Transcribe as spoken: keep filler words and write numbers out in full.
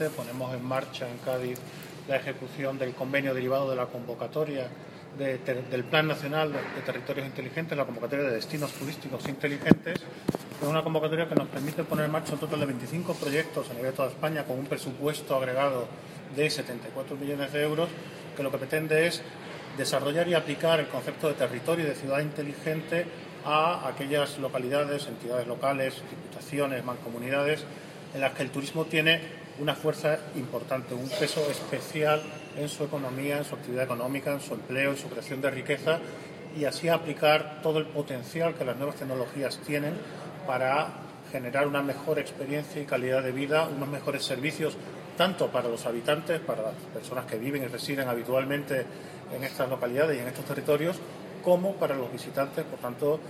importante. Ponemos en marcha en Cádiz la ejecución del convenio derivado de la convocatoria de ter, del Plan Nacional de, de Territorios Inteligentes, la convocatoria de destinos turísticos inteligentes. Es una convocatoria que nos permite poner en marcha un total de veinticinco proyectos a nivel de toda España con un presupuesto agregado de setenta y cuatro millones de euros, que lo que pretende es desarrollar y aplicar el concepto de territorio y de ciudad inteligente a aquellas localidades, entidades locales, diputaciones, mancomunidades, en las que el turismo tiene una fuerza importante, un peso especial en su economía, en su actividad económica, en su empleo, en su creación de riqueza, y así aplicar todo el potencial que las nuevas tecnologías tienen para generar una mejor experiencia y calidad de vida, unos mejores servicios, tanto para los habitantes, para las personas que viven y residen habitualmente en estas localidades y en estos territorios, como para los visitantes. Por tanto,